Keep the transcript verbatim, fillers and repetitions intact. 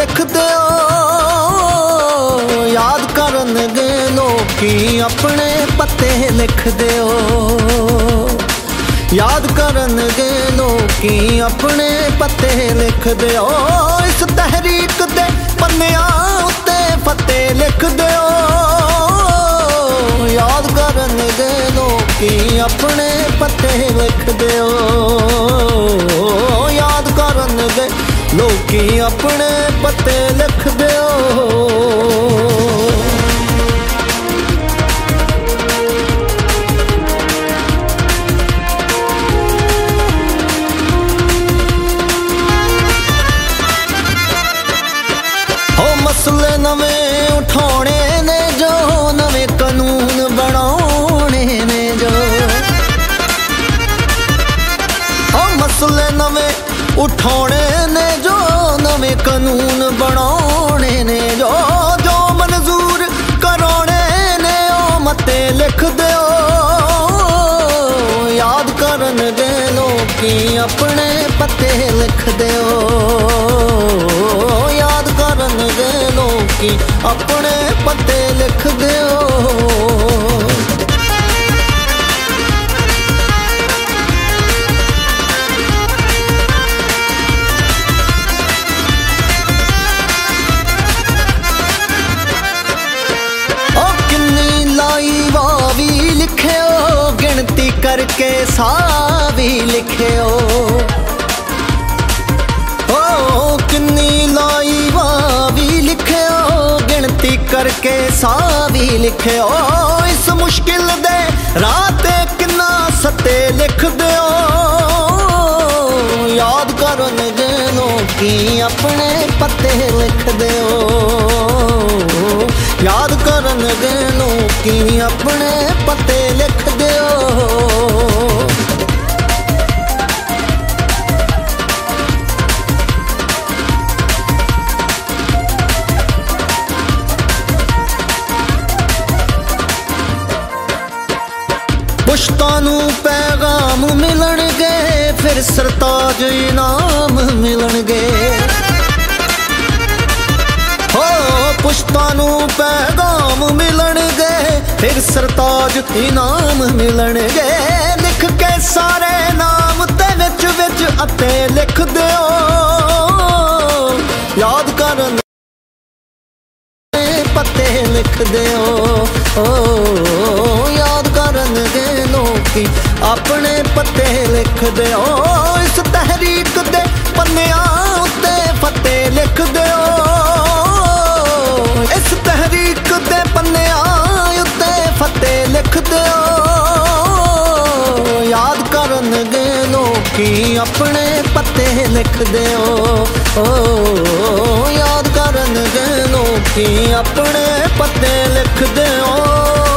लिख दिओ, याद करनगे लोकी अपने पते लिख दिओ, याद करनगे लोकी अपने पते लिख दिओ। इस तहरीक दे पन्नियां उत्ते फते लिख दिओ, याद करनगे लोकी अपने पते लिख दिओ, याद करनगे लोकी अपने पते लिख दिओ। मसले नवें उठाने ने जो, नवे कानून बनाने ने जो, ओ मसले नवें उठाने ने जो, नवे कानून बनाने ने जो, जो मंजूर कराने ने ओ मते लिख दिओ, याद करनगे लोकी अपने पते लिख दिओ, याद करनगे लोकी अपने पते लिख दिओ। ओ किन्नी लाई वावी लिखियो, गिनती करके सावी लिखियो, ओ किन्नी लाई वावी लिखियो, गिनती करके सावी लिखियो। इस मुश्किल दे रात किन्ना सते लिख दिओ, याद करनगे लोकी अपने पते लिख दिओ, याद करनगे लोकी अपने पते लिख दिओ। पुश्तानू पैगाम मिलणगे, फिर सरताज इनाम मिलणगे, हो पुश्तानू पैगाम मिलणगे, फिर सरताज इनाम मिलणगे। लिख के सारे नाम ते विच विच अते लिख दिओ, याद करन पते लिख दिओ, ओ याद करनगे लोकी अपने पते लिख दिओ। इस तहरीक दे पन्नियां उत्ते फते लिख दिओ, इस तहरीक दे पन्नियां उत्ते फते लिख दिओ, याद करनगे लोकी अपने पते लिख दिओ, ओ याद करनगे लोकी अपने पते लिख दिओ।